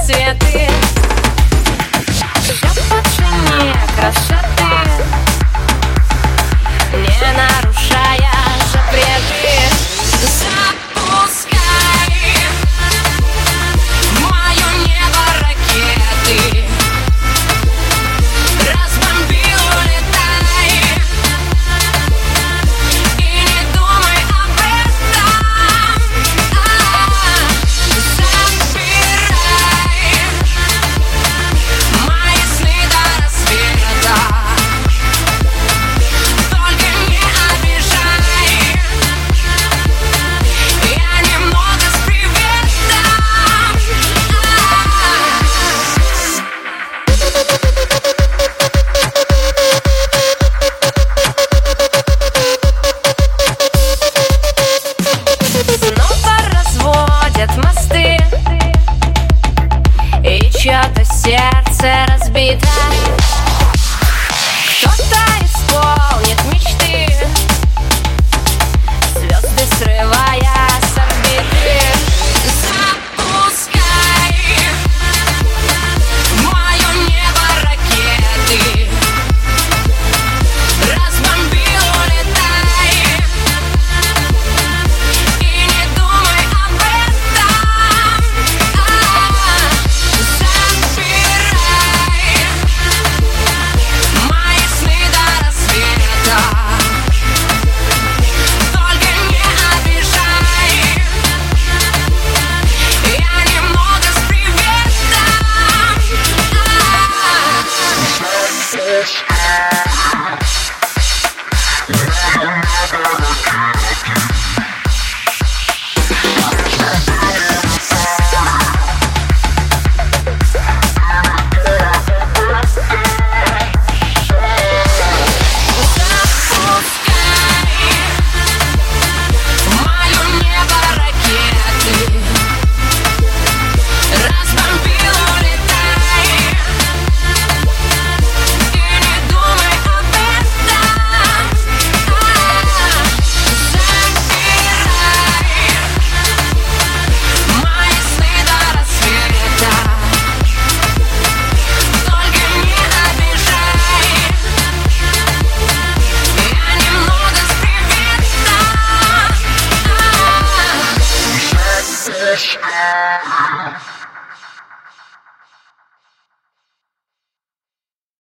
цветы. Все по цене красоты, не нарушая запреты. Запускай в мое небо ракеты, разбомби, улетай и не думай об этом. Забирай мои сны до рассвета, только не обижай, я немного с приветом. Снова разводят мосты, и чьё-то сердце разбито. Кто-то